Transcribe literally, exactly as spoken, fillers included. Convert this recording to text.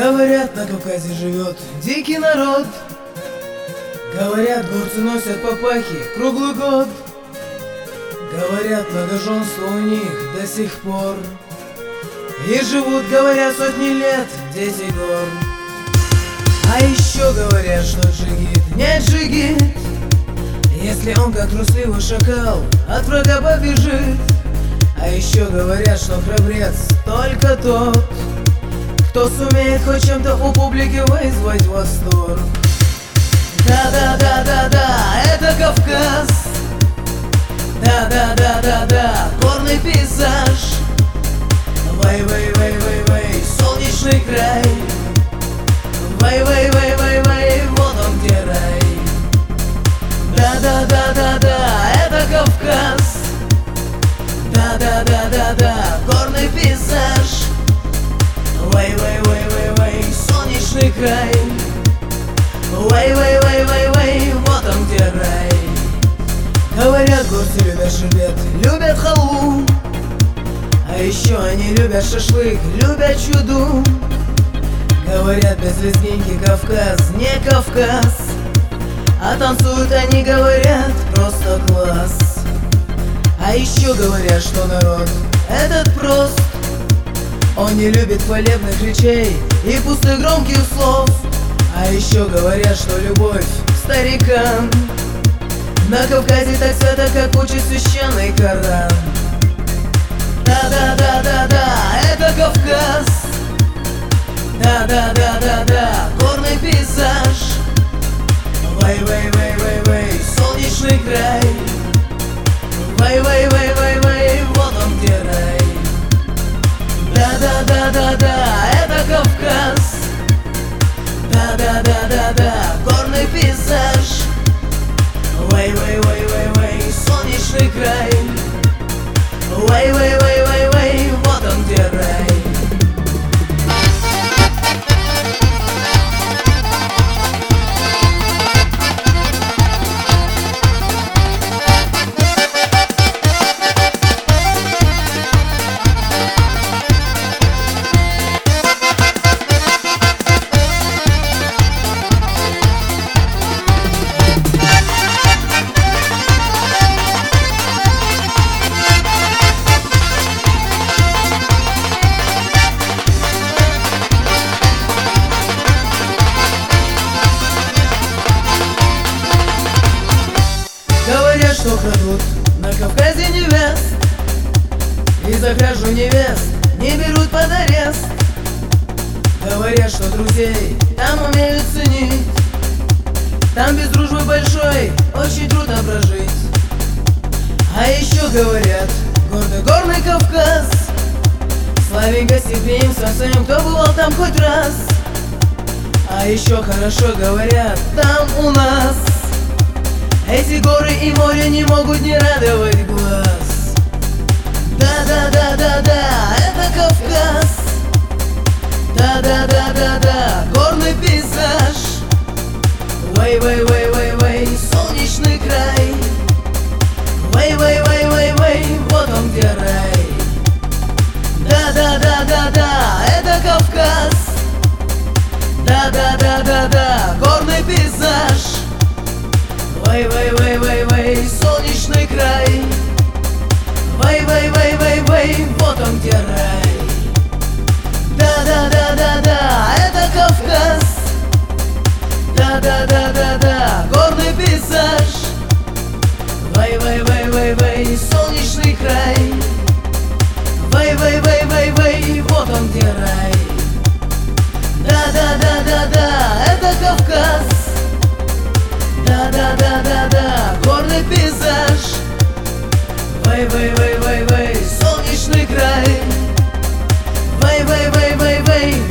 Говорят, на Кавказе живет дикий народ. Говорят, горцы носят папахи круглый год. Говорят, многоженство у них до сих пор. И живут, говорят, сотни лет, дети гор. А еще говорят, что джигит не джигит, если он, как трусливый шакал, от врага побежит. А еще говорят, что храбрец только тот, кто сумеет хоть чем-то у публики вызвать восторг. Да-да-да-да-да, это Кавказ. Да-да-да-да-да, горный пейзаж. Вай-вай-вай-вай-вай, солнечный край. Вай-вай-вай-вай-вай, вот он где рай. Да-да-да-да-да, это Кавказ. Да-да-да-да-да, горный пейзаж. Вай-вай-вай-вай-вай, солнечный край. Вай-вай-вай-вай-вай, вот он где рай. Говорят, горцы любят шербет, любят халву. А еще они любят шашлык, любят чуду. Говорят, без лезгинки Кавказ не Кавказ. А танцуют они, говорят, просто класс. А еще говорят, что народ этот прост. Он не любит хвалебных речей и пустых громких слов. А еще говорят, что любовь к старикам на Кавказе так свято, как учит священный Коран. Да-да-да-да-да, это Кавказ. Да-да-да-да-да, горный пейзаж. Вай-вай-вай-вай-вай, солнечный край. Вай-вай-вай-вай-вай, вот он где рай. Да-да-да-да-да, это Кавказ. Да-да-да-да-да, горный пейзаж. Вай-вай-вай-вай-вай, солнечный край. Вай-вай-вай-вай-вай, вот он где рай. Говорят, что крадут на Кавказе невест, и за кражу невест не берут под арест. Говорят, что друзей там умеют ценить, там без дружбы большой очень трудно прожить. А еще говорят, гордый горный Кавказ славен гостеприимством своим, кто бывал там хоть раз. А еще хорошо говорят там у нас, эти горы и море не могут не радовать глаз. Да-да-да-да-да, это Кавказ. Да-да-да-да-да, горный пейзаж. Вай-вай-вай-вай-вай, солнечный край. Вай-вай-вай-вай-вай, вот он где рай. Да-да-да-да-да, это Кавказ. Да-да-да-да-да, горный пейзаж. Вай-вай-вай-вай-вай, солнечный край. Вай-вай-вай-вай-вай, вот он где рай. Да-да-да-да-да, это Кавказ. Да-да-да-да-да, горный пейзаж. Вай-вай-вай-вай-вай, солнечный край. Вай-вай-вай-вай-вай, вот он где рай. Да-да-да-да-да, это Кавказ. Да-да-да-да-да, горный пейзаж. Вай-вай-вай-вай-вай, солнечный край. Вай-вай-вай-вай-вай,